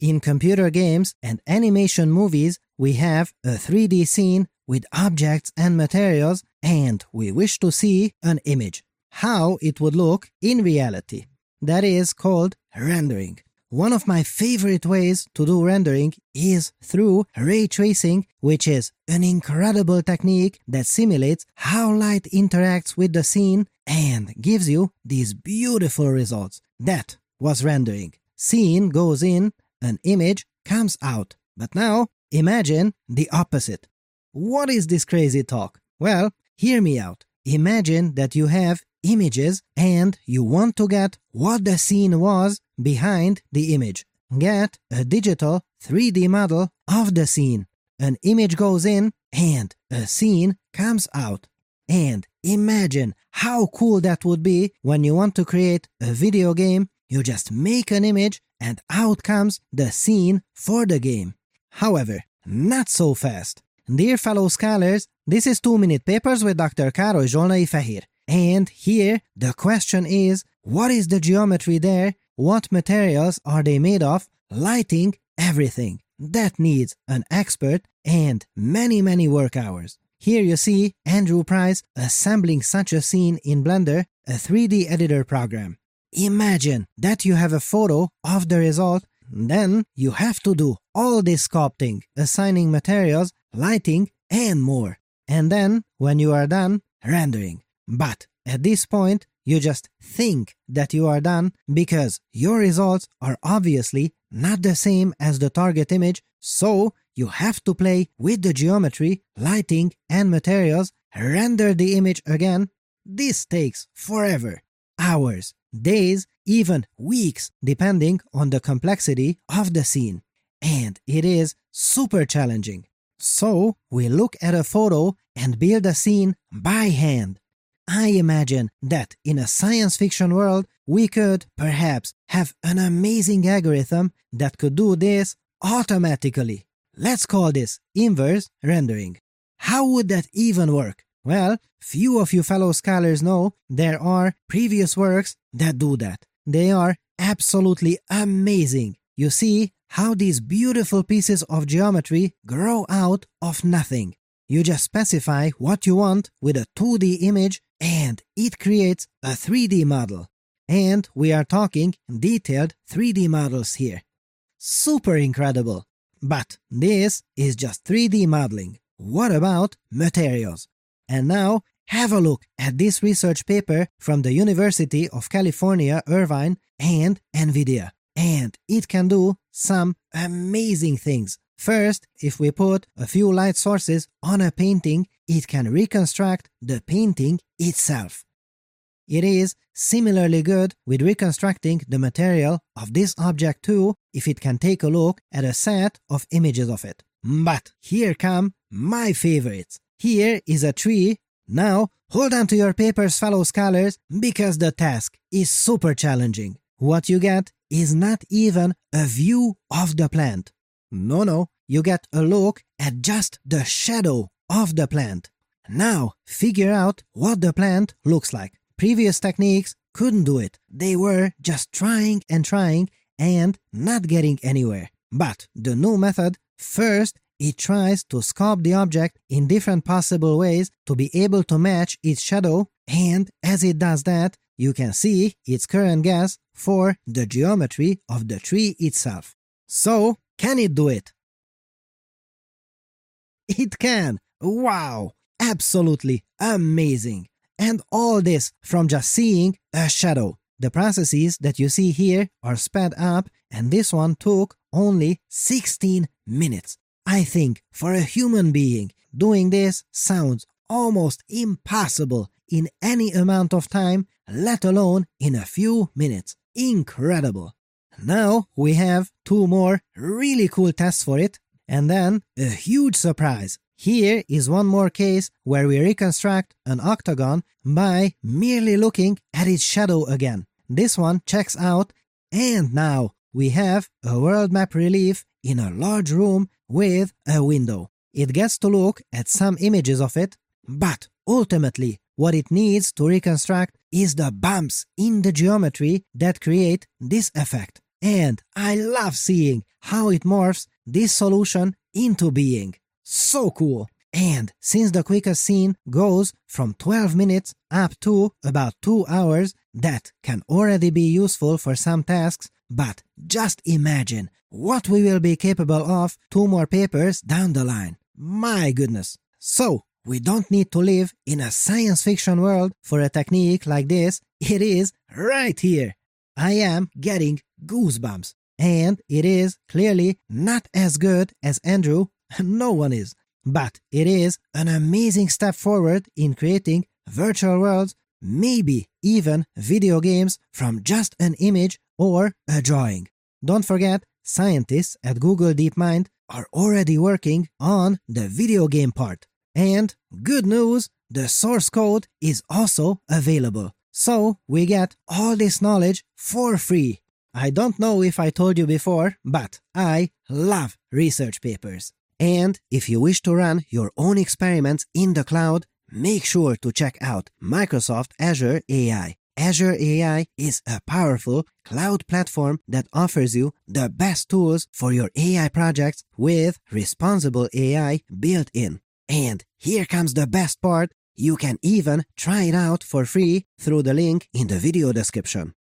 In computer games and animation movies, we have a 3D scene with objects and materials, and we wish to see an image. How it would look in reality. That is called rendering. One of my favorite ways to do rendering is through ray tracing, which is an incredible technique that simulates how light interacts with the scene and gives you these beautiful results. That was rendering. Scene goes in, an image comes out. But now, imagine the opposite. What is this crazy talk? Well, hear me out. Imagine that you have images and you want to get what the scene was behind the image. Get a digital 3D model of the scene. An image goes in and a scene comes out. And imagine how cool that would be when you want to create a video game. You just make an image and out comes the scene for the game. However, not so fast. Dear fellow scholars, this is 2-Minute Papers with Dr. Károly Zsolnai Fehér. And here the question is, what is the geometry there? What materials are they made of? Lighting, everything. That needs an expert and many work hours. Here you see Andrew Price assembling such a scene in Blender, a 3D editor program. Imagine that you have a photo of the result, then you have to do all this sculpting, assigning materials, lighting, and more. And then, when you are done, rendering. But at this point, you just think that you are done because your results are obviously not the same as the target image, so you have to play with the geometry, lighting, and materials, render the image again. This takes forever. Hours, days, even weeks, depending on the complexity of the scene. And it is super challenging. So, we look at a photo and build a scene by hand. I imagine that in a science fiction world, we could, perhaps, have an amazing algorithm that could do this automatically. Let's call this inverse rendering. How would that even work? Well, few of you fellow scholars know there are previous works that do that. They are absolutely amazing. You see how these beautiful pieces of geometry grow out of nothing. You just specify what you want with a 2D image and it creates a 3D model. And we are talking detailed 3D models here. Super incredible. But this is just 3D modeling. What about materials? And now, have a look at this research paper from the University of California, Irvine, and NVIDIA. And it can do some amazing things. First, if we put a few light sources on a painting, it can reconstruct the painting itself. It is similarly good with reconstructing the material of this object too, if it can take a look at a set of images of it. But here come my favorites. Here is a tree. Now, hold on to your papers, fellow scholars, because the task is super challenging. What you get is not even a view of the plant. No, you get a look at just the shadow of the plant. Now, figure out what the plant looks like. Previous techniques couldn't do it. They were just trying and not getting anywhere. But the new method, first, it tries to sculpt the object in different possible ways to be able to match its shadow, and as it does that, you can see its current guess for the geometry of the tree itself. So, can it do it? It can! Wow! Absolutely amazing! And all this from just seeing a shadow. The processes that you see here are sped up, and this one took only 16 minutes. I think for a human being, doing this sounds almost impossible in any amount of time, let alone in a few minutes. Incredible! Now we have 2 more really cool tests for it, and then a huge surprise. Here is one more case where we reconstruct an octagon by merely looking at its shadow again. This one checks out, and now we have a world map relief in a large room with a window. It gets to look at some images of it, but ultimately what it needs to reconstruct is the bumps in the geometry that create this effect. And I love seeing how it morphs this solution into being. So cool! And since the quickest scene goes from 12 minutes up to about 2 hours, that can already be useful for some tasks, but just imagine what we will be capable of 2 more papers down the line. My goodness! So, we don't need to live in a science fiction world for a technique like this, it is right here. I am getting goosebumps. And it is clearly not as good as Andrew, no one is. But it is an amazing step forward in creating virtual worlds, maybe even video games from just an image or a drawing. Don't forget, scientists at Google DeepMind are already working on the video game part. And good news, the source code is also available. So we get all this knowledge for free. I don't know if I told you before, but I love research papers. And if you wish to run your own experiments in the cloud, make sure to check out Microsoft Azure AI. Azure AI is a powerful cloud platform that offers you the best tools for your AI projects with responsible AI built in. And here comes the best part, you can even try it out for free through the link in the video description.